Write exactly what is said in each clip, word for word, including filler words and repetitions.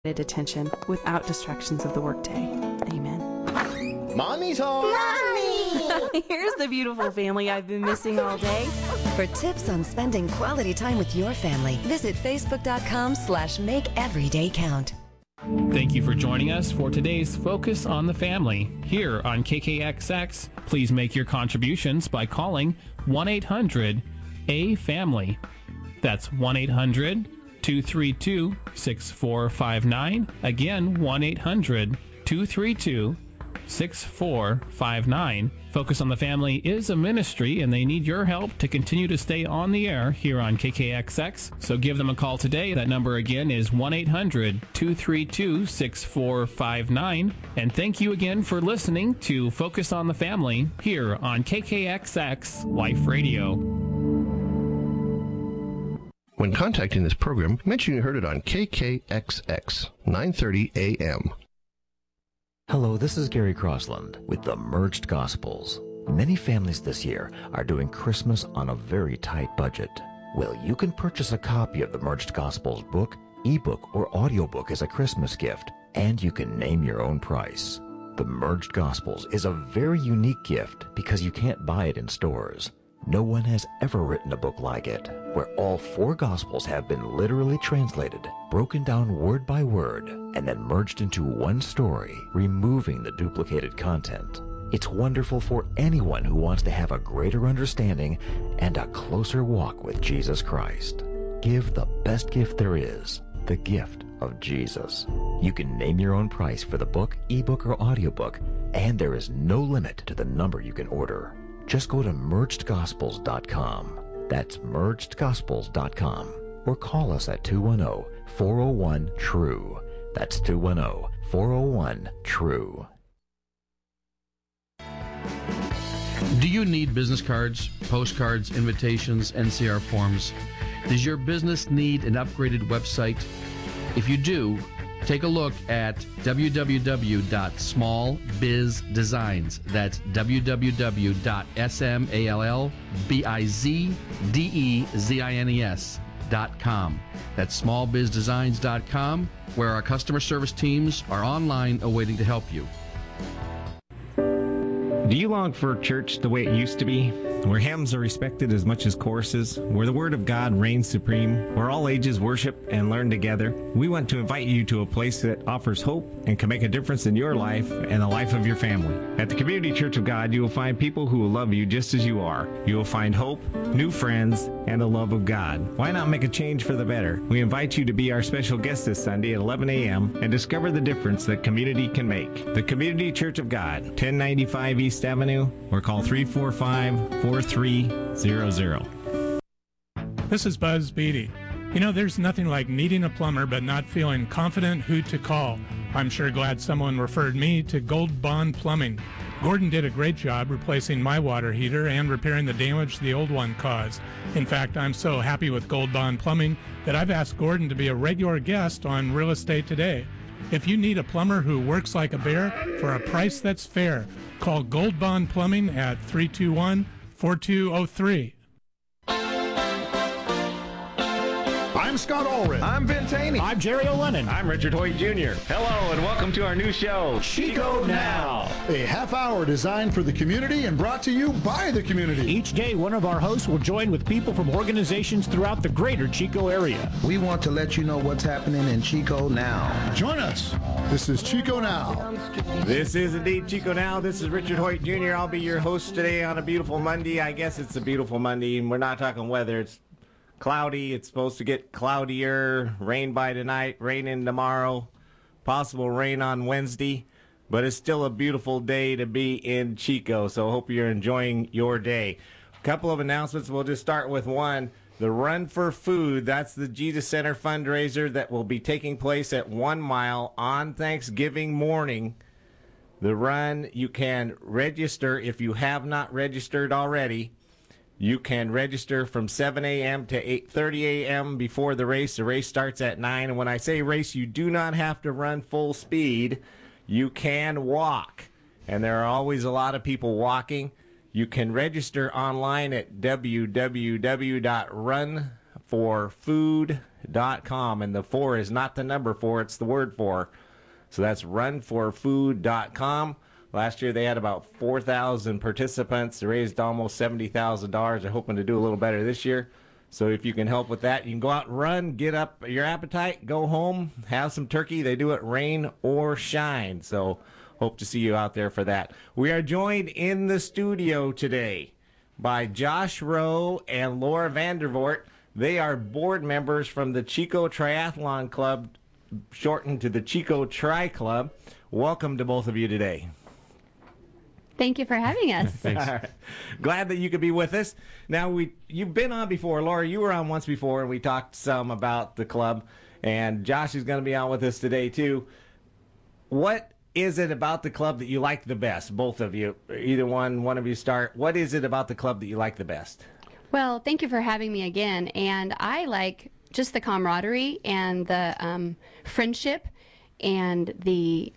attention without distractions of the workday. Amen. Mommy's home. Mommy! Here's the beautiful family I've been missing all day. For tips on spending quality time with your family, visit facebook.com slash make every day count. Thank you for joining us for today's Focus on the Family here on K K X X. Please make your contributions by calling one eight hundred A family. That's one eight hundred two three two six four five nine. Again, one eight hundred two three two six four five nine. Focus on the Family is a ministry, and they need your help to continue to stay on the air here on K K X X. So give them a call today. That number again is one eight hundred two three two six four five nine. And thank you again for listening to Focus on the Family here on K K X X Life Radio. When contacting this program, mention you heard it on K K X X, nine thirty A M. Hello, this is Gary Crossland with the Merged Gospels. Many families this year are doing Christmas on a very tight budget. Well, you can purchase a copy of the Merged Gospels book, ebook, or audiobook as a Christmas gift, and you can name your own price. The Merged Gospels is a very unique gift because you can't buy it in stores. No one has ever written a book like it, where all four Gospels have been literally translated, broken down word by word, and then merged into one story, removing the duplicated content. It's wonderful for anyone who wants to have a greater understanding and a closer walk with Jesus Christ. Give the best gift there is, the gift of Jesus. You can name your own price for the book, ebook, or audiobook, and there is no limit to the number you can order. Just go to merged gospels dot com. That's merged gospels dot com. Or call us at two one zero, four zero one, T R U E. That's two one zero, four zero one, T R U E. Do you need business cards, postcards, invitations, N C R forms? Does your business need an upgraded website? If you do, take a look at w w w dot small biz designs. That's w w w dot small bizdesigns dot com. That's small biz designs dot com, where our customer service teams are online awaiting to help you. Do you long for church the way it used to be? Where hymns are respected as much as choruses, where the Word of God reigns supreme, where all ages worship and learn together? We want to invite you to a place that offers hope and can make a difference in your life and the life of your family. At the Community Church of God, you will find people who will love you just as you are. You will find hope, new friends, and the love of God. Why not make a change for the better? We invite you to be our special guest this Sunday at eleven a m and discover the difference that community can make. The Community Church of God, ten ninety-five East Avenue, or call three four five, four three zero zero. This is Buzz Beatty. You know, there's nothing like needing a plumber but not feeling confident who to call. I'm sure glad someone referred me to Gold Bond Plumbing. Gordon did a great job replacing my water heater and repairing the damage the old one caused. In fact, I'm so happy with Gold Bond Plumbing that I've asked Gordon to be a regular guest on Real Estate Today. If you need a plumber who works like a bear for a price that's fair, call Gold Bond Plumbing at three two one, four two zero three. I'm Scott Allred. I'm Vince Haney. I'm Jerry O'Lennon. I'm Richard Hoyt Junior Hello, and welcome to our new show, Chico Now. A half hour designed for the community and brought to you by the community. Each day, one of our hosts will join with people from organizations throughout the greater Chico area. We want to let you know what's happening in Chico now. Join us. This is Chico Now. This is indeed Chico Now. This is Richard Hoyt Junior I'll be your host today on a beautiful Monday. I guess it's a beautiful Monday, and we're not talking weather. It's cloudy. It's supposed to get cloudier. Rain by tonight, raining tomorrow, possible rain on Wednesday. But it's still a beautiful day to be in Chico, so I hope you're enjoying your day. A couple of announcements. We'll just start with one. The Run for Food, that's the Jesus Center fundraiser that will be taking place at One Mile on Thanksgiving morning. The run, you can register if you have not registered already. You can register from seven a m to eight thirty a m before the race. The race starts at nine. And when I say race, you do not have to run full speed. You can walk. And there are always a lot of people walking. You can register online at w w w dot run for food dot com. And the four is not the number four, it's the word for. So that's run for food dot com. Last year they had about four thousand participants. They raised almost seventy thousand dollars. They're hoping to do a little better this year. So if you can help with that, you can go out and run, get up your appetite, go home, have some turkey. They do it rain or shine. So hope to see you out there for that. We are joined in the studio today by Josh Rowe and Laura Vandervoort. They are board members from the Chico Triathlon Club, shortened to the Chico Tri Club. Welcome to both of you today. Thank you for having us. Thanks. All right. Glad that you could be with us. Now, we you've been on before. Laura, you were on once before, and we talked some about the club. And Josh is going to be on with us today, too. What is it about the club that you like the best, both of you? Either one, one of you start. What is it about the club that you like the best? Well, thank you for having me again. And I like just the camaraderie and the um, friendship and the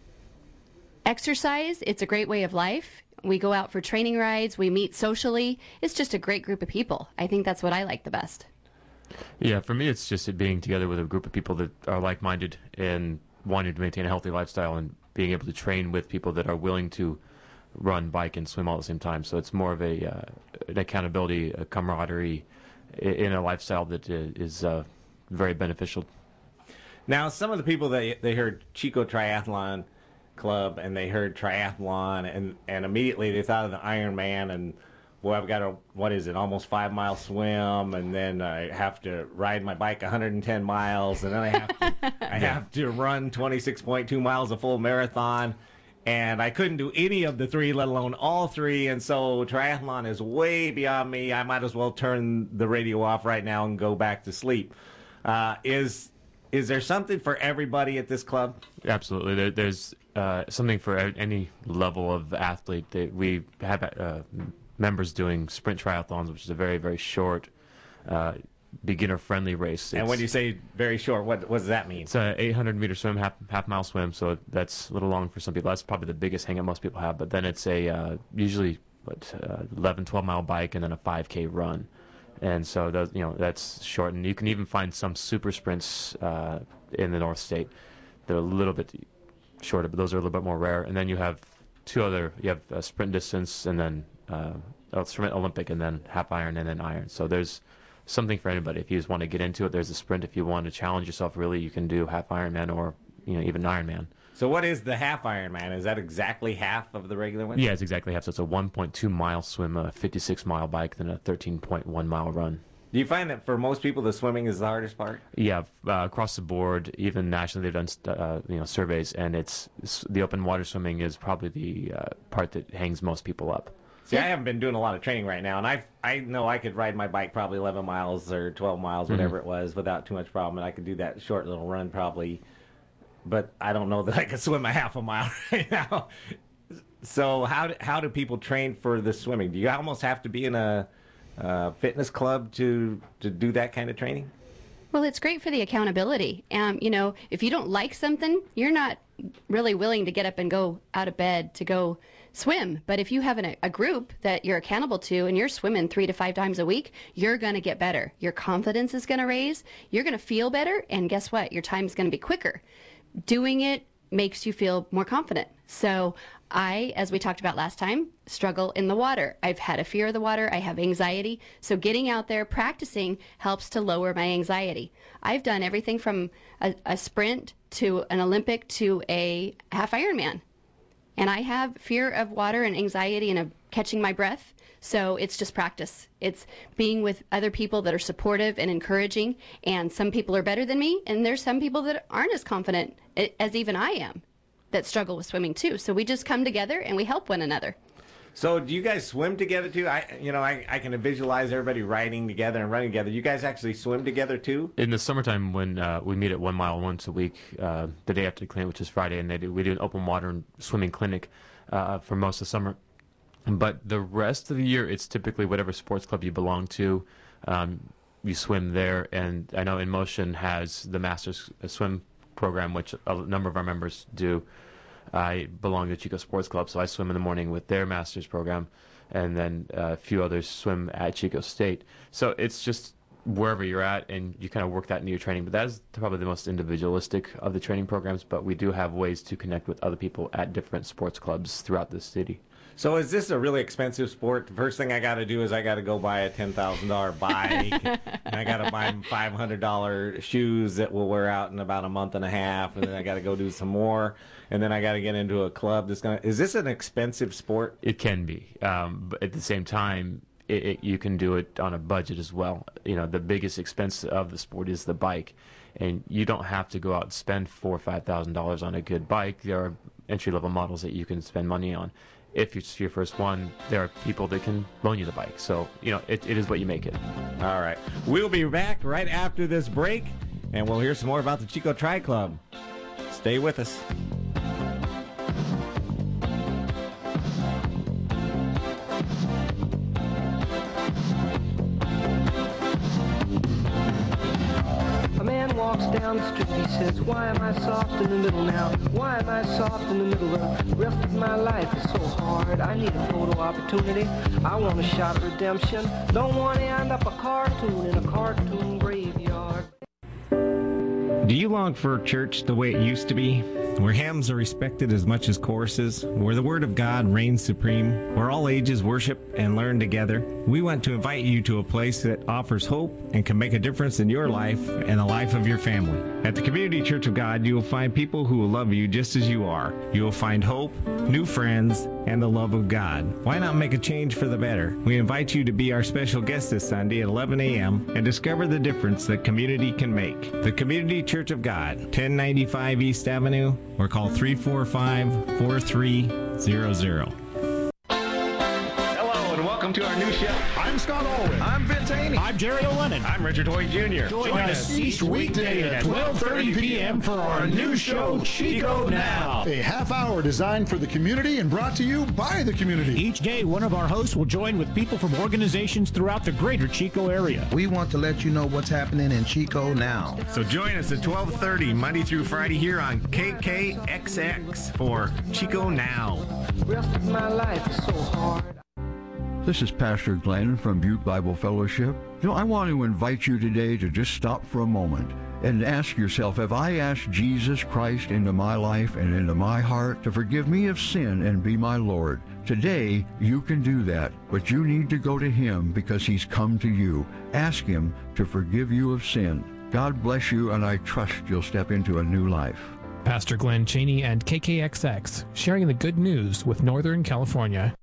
exercise. It's a great way of life. We go out for training rides. We meet socially. It's just a great group of people. I think that's what I like the best. Yeah, for me, it's just being together with a group of people that are like-minded and wanting to maintain a healthy lifestyle and being able to train with people that are willing to run, bike, and swim all at the same time. So it's more of a uh, an accountability, a camaraderie in a lifestyle that is uh, very beneficial. Now, some of the people that they heard Chico Triathlon Club and they heard triathlon and, and immediately they thought of the Ironman and, well, I've got a, what is it, almost five mile swim, and then I have to ride my bike one hundred ten miles, and then I have to, I have to run twenty-six point two miles a full marathon, and I couldn't do any of the three, let alone all three, and so triathlon is way beyond me. I might as well turn the radio off right now and go back to sleep. Uh, is is there something for everybody at this club? Absolutely. There, there's uh, something for any level of athlete. That we have uh, members doing sprint triathlons, which is a very, very short, uh, beginner-friendly race. And It's- when you say very short, what, what does that mean? It's a eight hundred meter swim, half half mile swim, so that's a little long for some people. That's probably the biggest hang-up most people have. But then it's a uh, usually what uh, eleven, twelve mile bike and then a five K run, and so those, you know, that's short. And you can even find some super sprints uh, in the North State. They're a little bit shorter, but those are a little bit more rare. And then you have two other. You have uh, sprint distance and then uh, oh, sprint Olympic and then half iron and then iron. So there's something for anybody. If you just want to get into it, there's a sprint. If you want to challenge yourself, really, you can do half Ironman or, you know, even Ironman. So what is the half Ironman? Is that exactly half of the regular one? Yeah, it's exactly half. So it's a one point two mile swim, a fifty-six mile bike, then a thirteen point one mile run. Do you find that for most people, the swimming is the hardest part? Yeah, uh, across the board, even nationally, they've done uh, you know surveys, and it's, it's the open water swimming is probably the uh, part that hangs most people up. See, I haven't been doing a lot of training right now, and I I know I could ride my bike probably eleven miles or twelve miles, whatever Mm-hmm. it was, without too much problem, and I could do that short little run probably, but I don't know that I could swim a half a mile right now. So how do, how do people train for the swimming? Do you almost have to be in a, a fitness club to to do that kind of training? Well, it's great for the accountability. Um, you know, if you don't like something, you're not really willing to get up and go out of bed to go swim. But if you have an, a group that you're accountable to and you're swimming three to five times a week, you're going to get better. Your confidence is going to raise. You're going to feel better. And guess what? Your time is going to be quicker. Doing it makes you feel more confident. So I, as we talked about last time, struggle in the water. I've had a fear of the water. I have anxiety. So getting out there, practicing helps to lower my anxiety. I've done everything from a, a sprint to an Olympic to a half Ironman. And I have fear of water and anxiety and of catching my breath. So it's just practice. It's being with other people that are supportive and encouraging. And some people are better than me. And there's some people that aren't as confident as even I am that struggle with swimming too. So we just come together and we help one another. So do you guys swim together too? I, you know, I, I can visualize everybody riding together and running together. You guys actually swim together too? In the summertime, when uh, we meet at One Mile once a week, uh, the day after the clinic, which is Friday, and they do, we do an open water and swimming clinic uh, for most of the summer. But the rest of the year, it's typically whatever sports club you belong to. Um, you swim there, and I know In Motion has the Masters Swim program, which a number of our members do. I belong to Chico Sports Club, so I swim in the morning with their Masters program, and then uh, a few others swim at Chico State. So it's just wherever you're at, and you kind of work that into your training. But that is probably the most individualistic of the training programs, but we do have ways to connect with other people at different sports clubs throughout the city. So is this a really expensive sport? The first thing I got to do is I got to go buy a ten thousand dollars bike, and I got to buy five hundred dollars shoes that will wear out in about a month and a half, and then I got to go do some more, and then I got to get into a club that's going to... Is this an expensive sport? It can be, um, but at the same time, it, it, you can do it on a budget as well. You know, the biggest expense of the sport is the bike, and you don't have to go out and spend four or five thousand dollars on a good bike. There are entry-level models that you can spend money on. If it's your first one, there are people that can loan you the bike. So, you know, it, it is what you make it. All right. We'll be back right after this break, and we'll hear some more about the Chico Tri Club. Stay with us. A man walks down the street, he says, why am I soft in the middle now? Why am I soft in the middle? The rest of my life is so hard. I need a photo opportunity. I want a shot of redemption. Don't want to end up a cartoon in a cartoon graveyard. Do you long for church the way it used to be? Where hymns are respected as much as choruses, where the Word of God reigns supreme, where all ages worship and learn together? We want to invite you to a place that offers hope and can make a difference in your life and the life of your family. At the Community Church of God, you will find people who will love you just as you are. You will find hope, new friends, and the love of God. Why not make a change for the better? We invite you to be our special guest this Sunday at eleven a.m. and discover the difference that community can make. The Community Church of God, ten ninety-five East Avenue, or call three four five, four three zero zero. Hello, and welcome to our new show. I'm Scott Allred. I'm Vince Haney. I'm Jerry O'Lennon. I'm Richard Hoyt Junior Join, Join us each weekday at twelve thirty p.m. for our new show, Chico Now. A half hour designed for the community and brought to you by the community. Each day, one of our hosts will join with people from organizations throughout the greater Chico area. We want to let you know what's happening in Chico now. So join us at twelve thirty, Monday through Friday here on K K X X for Chico Now. The rest of my life is so hard. This is Pastor Glenn from Butte Bible Fellowship. You know, I want to invite you today to just stop for a moment and ask yourself, have I asked Jesus Christ into my life and into my heart to forgive me of sin and be my Lord? Today, you can do that, but you need to go to Him because He's come to you. Ask Him to forgive you of sin. God bless you, and I trust you'll step into a new life. Pastor Glenn Cheney and K K X X sharing the good news with Northern California.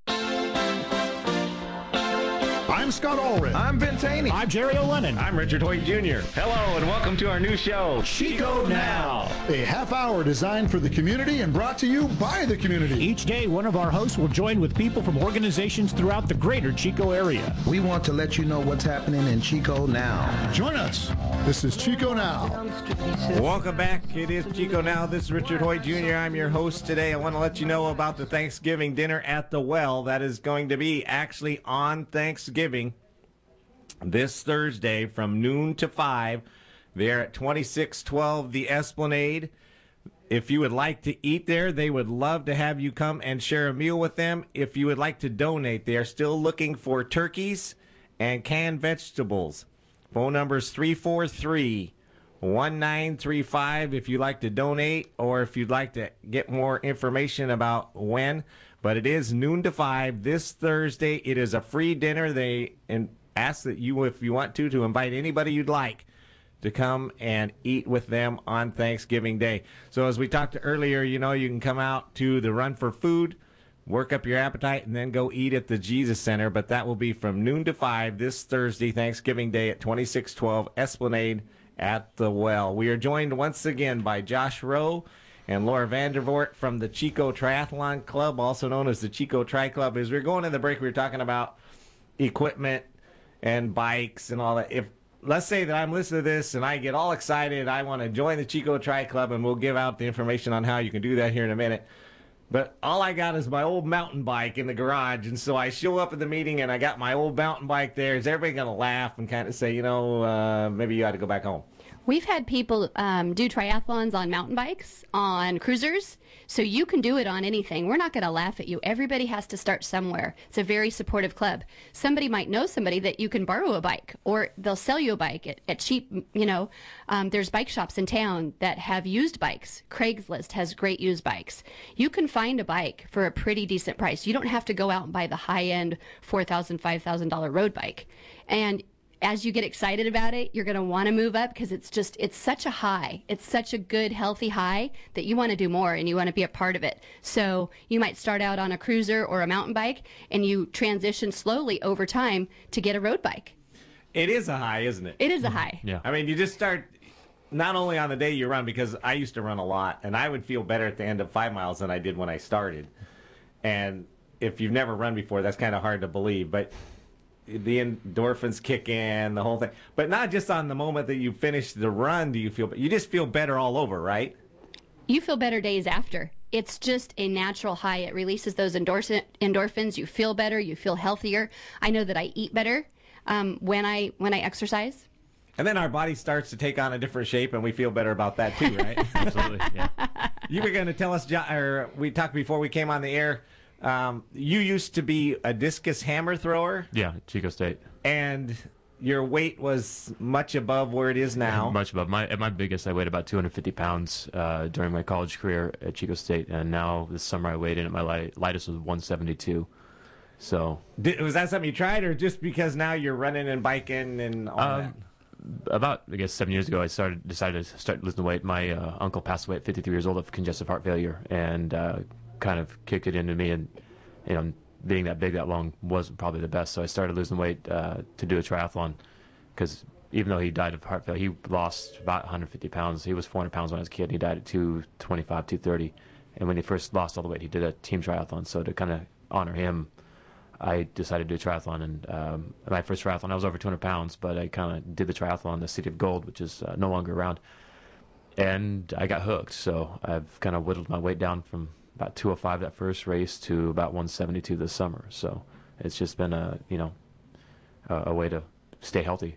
I'm Scott Allred. I'm Vince Haney. I'm Jerry O'Lennon. I'm Richard Hoyt Junior Hello, and welcome to our new show, Chico Now. A half hour designed for the community and brought to you by the community. Each day, one of our hosts will join with people from organizations throughout the greater Chico area. We want to let you know what's happening in Chico now. Join us. This is Chico Now. Welcome back. It is Chico Now. This is Richard Hoyt Junior I'm your host today. I want to let you know about the Thanksgiving dinner at the Well. That is going to be actually on Thanksgiving this Thursday from noon to five. They're at twenty-six twelve The Esplanade. If you would like to eat there, they would love to have you come and share a meal with them. If you would like to donate, they are still looking for turkeys and canned vegetables. Phone number is three four three, one nine three five if you'd like to donate or if you'd like to get more information about when. But it is noon to five this Thursday. It is a free dinner. They ask that you, if you want to, to invite anybody you'd like to come and eat with them on Thanksgiving Day. So as we talked earlier, you know, you can come out to the Run for Food, work up your appetite, and then go eat at the Jesus Center. But that will be from noon to five this Thursday, Thanksgiving Day at twenty-six twelve Esplanade at the Well. We are joined once again by Josh Rowe and Laura Vandervoort from the Chico Triathlon Club, also known as the Chico Tri Club. As we were going in the break, we were talking about equipment and bikes and all that. If let's say that I'm listening to this and I get all excited, I want to join the Chico Tri Club, and we'll give out the information on how you can do that here in a minute. But all I got is my old mountain bike in the garage, and so I show up at the meeting and I got my old mountain bike there. Is everybody going to laugh and kind of say, you know, uh, maybe you ought to go back home? We've had people um, do triathlons on mountain bikes, on cruisers, so you can do it on anything. We're not going to laugh at you. Everybody has to start somewhere. It's a very supportive club. Somebody might know somebody that you can borrow a bike, or they'll sell you a bike at, at cheap, you know. Um, there's bike shops in town that have used bikes. Craigslist has great used bikes. You can find a bike for a pretty decent price. You don't have to go out and buy the high-end four thousand dollars, five thousand dollars road bike. And as you get excited about it, you're going to want to move up because it's just, it's such a high. It's such a good, healthy high that you want to do more and you want to be a part of it. So you might start out on a cruiser or a mountain bike and you transition slowly over time to get a road bike. It is a high, isn't it? It is a high. Yeah. I mean, you just start not only on the day you run, because I used to run a lot, and I would feel better at the end of five miles than I did when I started. And if you've never run before, that's kind of hard to believe. But the endorphins kick in, the whole thing. But not just on the moment that you finish the run do you feel, you just feel better all over, right? You feel better days after. It's just a natural high. It releases those endorphin, endorphins. You feel better. You feel healthier. I know that I eat better um, when I when I exercise. And then our body starts to take on a different shape, and we feel better about that too, right? Absolutely, yeah. You were going to tell us, or we talked before we came on the air, um, you used to be a discus hammer thrower. Yeah, Chico State. And your weight was much above where it is now. Yeah, much above. My, at my biggest, I weighed about two hundred fifty pounds uh, during my college career at Chico State, and now this summer I weighed in at my light, lightest was one seventy-two. So Did, was that something you tried, or just because now you're running and biking and all um, that? About, I guess, seven years ago, I started decided to start losing weight. My uh, uncle passed away at fifty-three years old of congestive heart failure, and uh, kind of kicked it into me. And you know, being that big that long wasn't probably the best, so I started losing weight uh, to do a triathlon. Because even though he died of heart failure, he lost about one hundred fifty pounds. He was four hundred pounds when I was a kid. He died at two twenty-five, two thirty. And when he first lost all the weight, he did a team triathlon. So to kind of honor him, I decided to do a triathlon, and um, my first triathlon, I was over two hundred pounds, but I kind of did the triathlon in the City of Gold, which is uh, no longer around, and I got hooked. So I've kind of whittled my weight down from about two oh five that first race to about one seventy-two this summer. So it's just been a, you know, a, a way to stay healthy.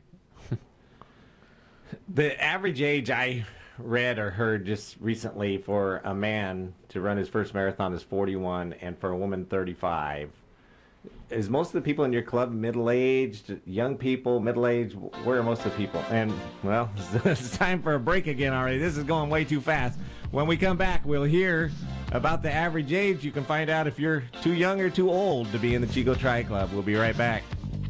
The average age I read or heard just recently for a man to run his first marathon is forty-one, and for a woman, thirty-five. Is most of the people in your club middle-aged, young people, middle-aged? Where are most of the people? And, well, it's time for a break again already. This is going way too fast. When we come back, we'll hear about the average age. You can find out if you're too young or too old to be in the Chico Tri Club. We'll be right back.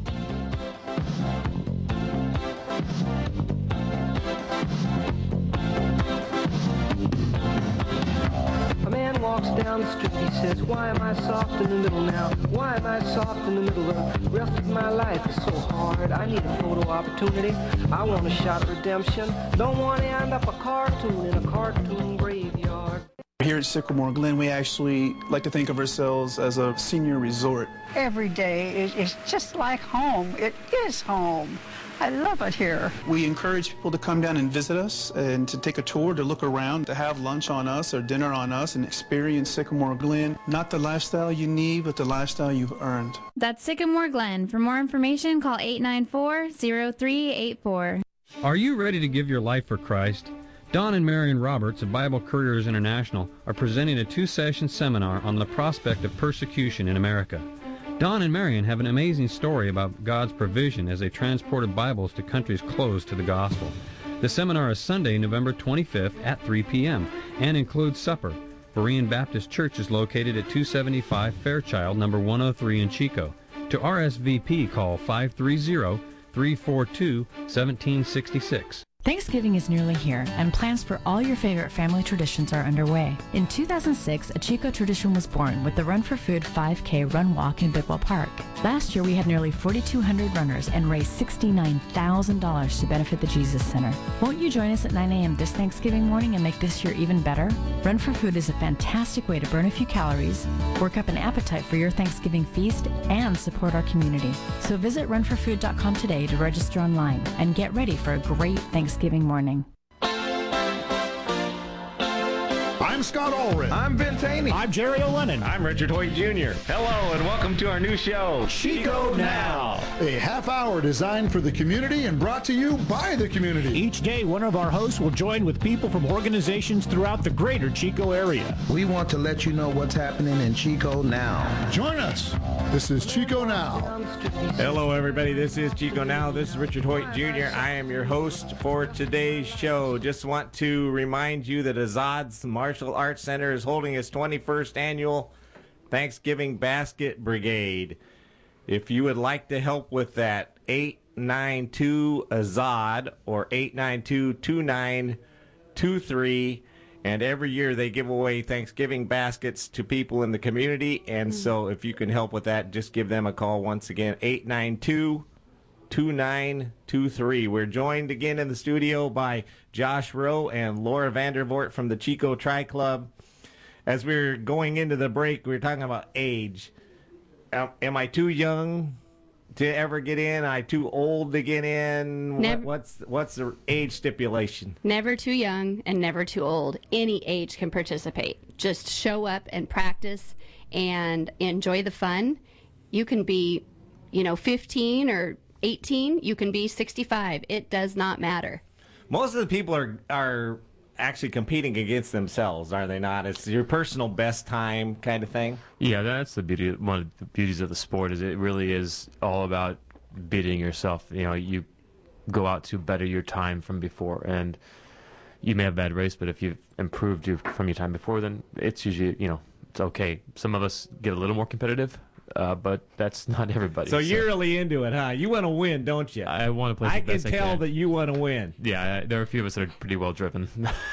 Walks down the street, he says, why am I soft in the middle now? Why am I soft in the middle? The rest of my life is so hard. I need a photo opportunity. I want a shot of redemption. Don't want to end up a cartoon in a cartoon graveyard. Here at Sycamore Glen, we actually like to think of ourselves as a senior resort. Every day is, is just like home. It is home. I love it here. We encourage people to come down and visit us and to take a tour, to look around, to have lunch on us or dinner on us and experience Sycamore Glen. Not the lifestyle you need, but the lifestyle you've earned. That's Sycamore Glen. For more information, call eight nine four, zero three eight four. Are you ready to give your life for Christ? Don and Marion Roberts of Bible Couriers International are presenting a two-session seminar on the prospect of persecution in America. Don and Marion have an amazing story about God's provision as they transported Bibles to countries closed to the gospel. The seminar is Sunday, November twenty-fifth at three p.m. and includes supper. Berean Baptist Church is located at two seventy-five Fairchild, number one oh three in Chico. To R S V P, call five three zero, three four two, one seven six six. Thanksgiving is nearly here, and plans for all your favorite family traditions are underway. In two thousand six, a Chico tradition was born with the Run for Food five K Run Walk in Bidwell Park. Last year, we had nearly forty-two hundred runners and raised sixty-nine thousand dollars to benefit the Jesus Center. Won't you join us at nine a.m. this Thanksgiving morning and make this year even better? Run for Food is a fantastic way to burn a few calories, work up an appetite for your Thanksgiving feast, and support our community. So visit run for food dot com today to register online and get ready for a great Thanksgiving morning. I I'm Scott Ulrich. I'm Ben Taney. I'm Jerry O'Lennon. I'm Richard Hoyt Junior Hello, and welcome to our new show, Chico Now. A half hour designed for the community and brought to you by the community. Each day, one of our hosts will join with people from organizations throughout the greater Chico area. We want to let you know what's happening in Chico now. Join us. This is Chico Now. Hello, everybody. This is Chico Now. This is Richard Hoyt Junior I am your host for today's show. Just want to remind you that Azad's Martial Arts Center is holding its twenty-first annual Thanksgiving Basket Brigade. If you would like to help with that, eight nine two Azad or eight nine two, two nine two three. And every year they give away Thanksgiving baskets to people in the community. And so if you can help with that, just give them a call once again, eight nine two, two nine two three. We're joined again in the studio by Josh Rowe and Laura Vandervoort from the Chico Tri Club. As we we're going into the break, we were talking about age. Um, am I too young to ever get in? Am I too old to get in? Never. What, what's what's the age stipulation? Never too young and never too old. Any age can participate. Just show up and practice and enjoy the fun. You can be, you know, fifteen or eighteen. You can be sixty-five. It does not matter. Most of the people are are actually competing against themselves, are they not? It's your personal best time kind of thing. Yeah, that's the beauty. One of the beauties of the sport is it really is all about beating yourself. You know, you go out to better your time from before, and you may have a bad race, but if you've improved your, from your time before, then it's usually, you know, it's okay. Some of us get a little more competitive, uh, but that's not everybody. So, so you're really into it, huh? You want to win, don't you? I want to play. I the can best tell I can. that you want to win. Yeah, I, there are a few of us that are pretty well driven.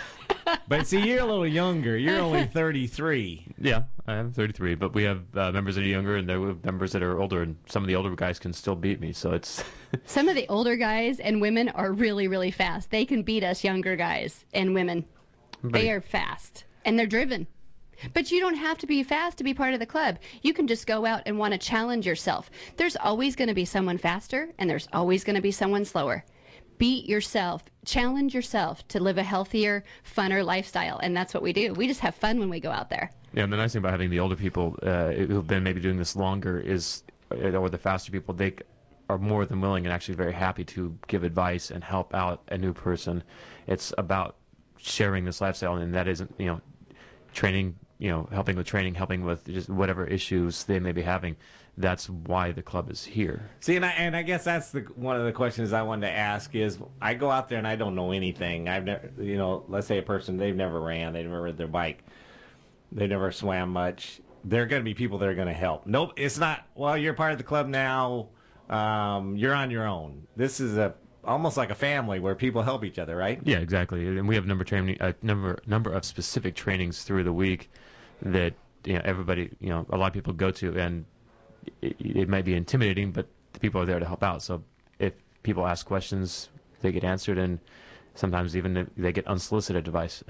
But see, you're a little younger. You're only thirty-three. Yeah, I am thirty-three, but we have uh, members that are younger, and there are members that are older, and some of the older guys can still beat me. So it's some of the older guys and women are really, really fast. They can beat us younger guys and women. But they are fast, and they're driven. But you don't have to be fast to be part of the club. You can just go out and want to challenge yourself. There's always going to be someone faster, and there's always going to be someone slower. Beat yourself. Challenge yourself to live a healthier, funner lifestyle, and that's what we do. We just have fun when we go out there. Yeah, and the nice thing about having the older people uh, who've been maybe doing this longer is, or the faster people, they are more than willing and actually very happy to give advice and help out a new person. It's about sharing this lifestyle, and that isn't, you know, training, you know, helping with training, helping with just whatever issues they may be having. That's why the club is here. See, and I, and I guess that's the one of the questions I wanted to ask is, I go out there and I don't know anything. I've never, you know, let's say a person, they've never ran, they've never ridden their bike, they never swam much. There are going to be people that are going to help. Nope, it's not, well, you're part of the club now, um, you're on your own. This is a almost like a family where people help each other, right? Yeah, exactly. And we have number training, a number number of specific trainings through the week that, you know, everybody, you know, a lot of people go to, and it, it might be intimidating, but the people are there to help out. So if people ask questions, they get answered, and sometimes even they get unsolicited advice.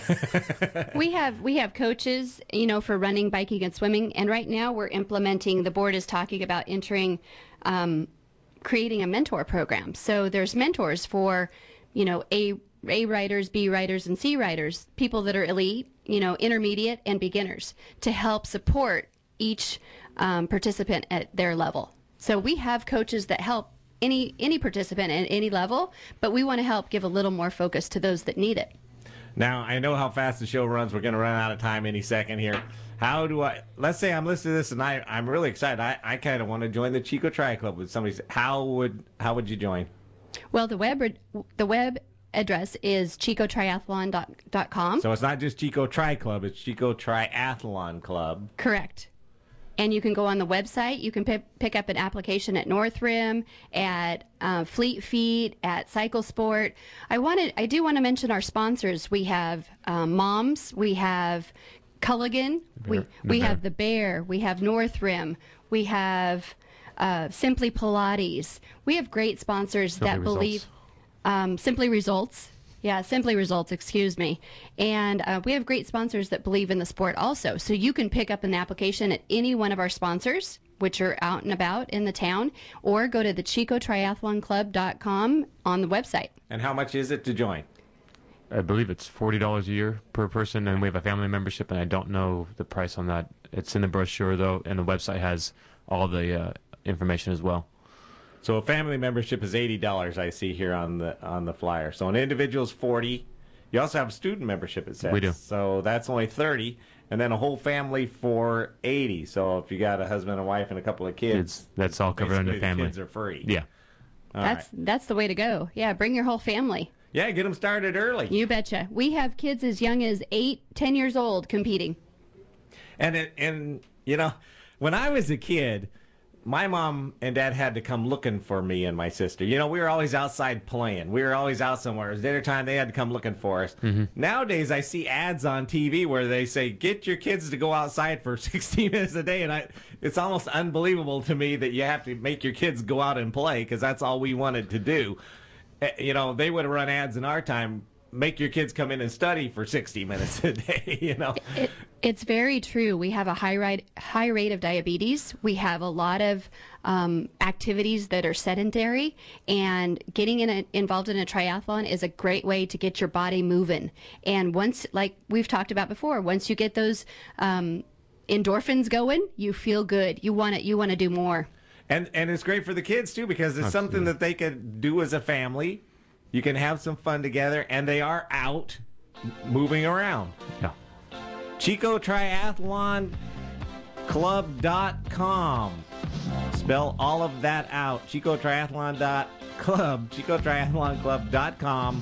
we have we have coaches, you know, for running, biking, and swimming, and right now we're implementing. The board is talking about entering, um, creating a mentor program. So there's mentors for, you know, A A riders, B riders, and C riders, people that are elite, you know, intermediate, and beginners, to help support each um, participant at their level. So we have coaches that help any any participant at any level, but we want to help give a little more focus to those that need it. Now, I know how fast the show runs. We're going to run out of time any second here. How do I, let's say I'm listening to this and I, I'm really excited. I, I kind of want to join the Chico Tri Club with somebody. How would how would you join? Well, the web the web address is chico triathlon dot com. So it's not just Chico Tri Club, it's Chico Triathlon Club. Correct. And you can go on the website. You can p- pick up an application at North Rim, at uh, Fleet Feet, at Cycle Sport. I wanted, I do want to mention our sponsors. We have um, Moms. We have Culligan. We we have the Bear. We have North Rim. We have uh, Simply Pilates. We have great sponsors Simply that Results. believe um, Simply Results. Yeah, Simply Results, excuse me. And uh, we have great sponsors that believe in the sport also. So you can pick up an application at any one of our sponsors, which are out and about in the town, or go to the chico triathlon club dot com on the website. And how much is it to join? I believe it's forty dollars a year per person, and we have a family membership, and I don't know the price on that. It's in the brochure, though, and the website has all the uh, information as well. So a family membership is eighty dollars, I see here on the on the flyer. So an individual is forty dollars. You also have a student membership, it says. We do. So that's only thirty dollars, and then a whole family for eighty dollars. So if you got a husband and wife and a couple of kids, It's, that's all covered under basically family. The kids are free. Yeah. All That's right. that's the way to go. Yeah, bring your whole family. Yeah, get them started early. You betcha. We have kids as young as eight, ten years old competing. And it, and you know, when I was a kid, my mom and dad had to come looking for me and my sister. You know, we were always outside playing. We were always out somewhere. It was dinner time. They had to come looking for us. Mm-hmm. Nowadays, I see ads on T V where they say, get your kids to go outside for sixty minutes a day. And I, it's almost unbelievable to me that you have to make your kids go out and play because that's all we wanted to do. Uh, You know, they would have run ads in our time. Make your kids come in and study for sixty minutes a day, you know. It, it's very true. We have a high rate, high rate of diabetes. We have a lot of um, activities that are sedentary, and getting in a, involved in a triathlon is a great way to get your body moving. And once, like we've talked about before, once you get those um, endorphins going, you feel good. You want it. You want to do more. And and it's great for the kids too because it's Absolutely. something that they could do as a family. You can have some fun together, and they are out moving around. Yeah. Chico Triathlon Club dot com. Spell all of that out. Chico Triathlon dot club. Chico Triathlon Club dot com.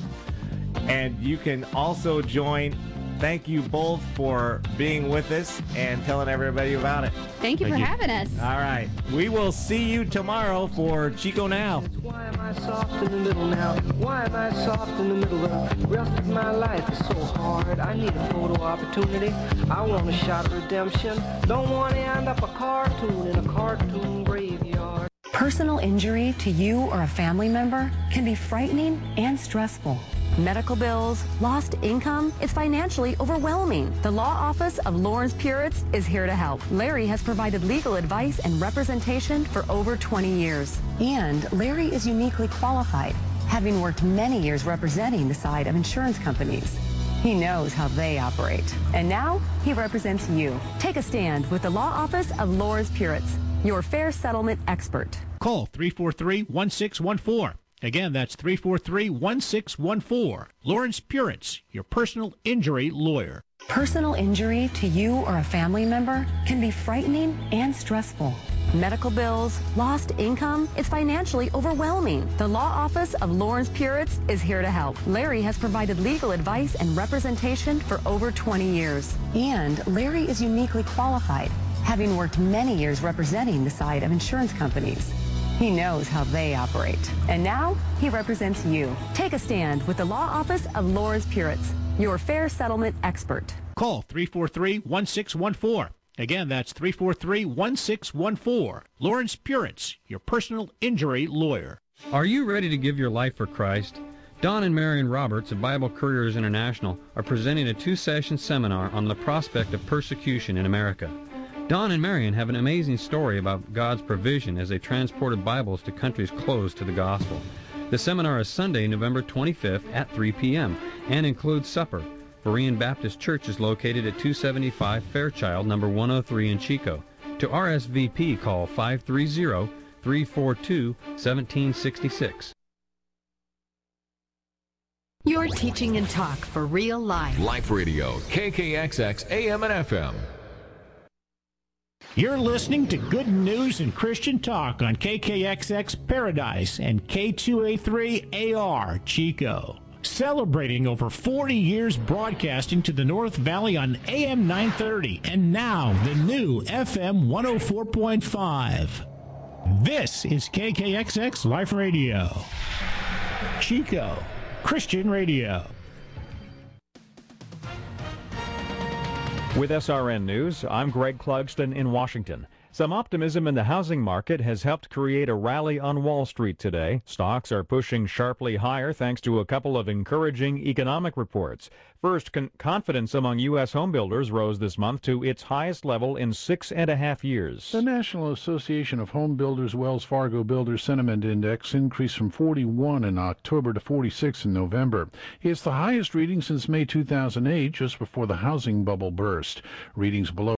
And you can also join. Thank you both for being with us and telling everybody about it. Thank you Thank for you. having us. All right. We will see you tomorrow for Chico Now. Why am I soft in the middle now? Why am I soft in the middle? The rest of my life is so hard. I need a photo opportunity. I want a shot of redemption. Don't want to end up a cartoon in a cartoon graveyard. Personal injury to you or a family member can be frightening and stressful. Medical bills, lost income, it's financially overwhelming. The law office of Lawrence Puritz is here to help. Larry has provided legal advice and representation for over twenty years. And Larry is uniquely qualified, having worked many years representing the side of insurance companies. He knows how they operate. And now he represents you. Take a stand with the law office of Lawrence Puritz, your fair settlement expert. Call three four three, one six one four. Again, that's three four three, one six one four. Lawrence Puritz, your personal injury lawyer. Personal injury to you or a family member can be frightening and stressful. Medical bills, lost income, it's financially overwhelming. The law office of Lawrence Puritz is here to help. Larry has provided legal advice and representation for over twenty years. And Larry is uniquely qualified, having worked many years representing the side of insurance companies. He knows how they operate. And now he represents you. Take a stand with the law office of Lawrence Puritz, your fair settlement expert. Call three four three, one six one four. Again, that's three four three, one six one four. Lawrence Puritz, your personal injury lawyer. Are you ready to give your life for Christ? Don and Marion Roberts of Bible Couriers International are presenting a two-session seminar on the prospect of persecution in America. Don and Marion have an amazing story about God's provision as they transported Bibles to countries closed to the gospel. The seminar is Sunday, November twenty-fifth at three p.m. and includes supper. Berean Baptist Church is located at two seventy-five Fairchild, number one oh three in Chico. To R S V P, call five three zero, three four two, one seven six six. You're teaching and talk for real life. Life Radio, K K X X, A M and F M. You're listening to Good News and Christian Talk on K K X X Paradise and K two A three A R Chico. Celebrating over forty years broadcasting to the North Valley on A M nine thirty and now the new F M one oh four point five. This is K K X X Life Radio. Chico Christian Radio. With S R N News, I'm Greg Clugston in Washington. Some optimism in the housing market has helped create a rally on Wall Street today. Stocks are pushing sharply higher thanks to a couple of encouraging economic reports. First, con- confidence among U S home builders rose this month to its highest level in six and a half years. The National Association of Home Builders Wells Fargo Builder Sentiment Index increased from forty-one in October to forty-six in November. It's the highest reading since May two thousand eight, just before the housing bubble burst. Readings below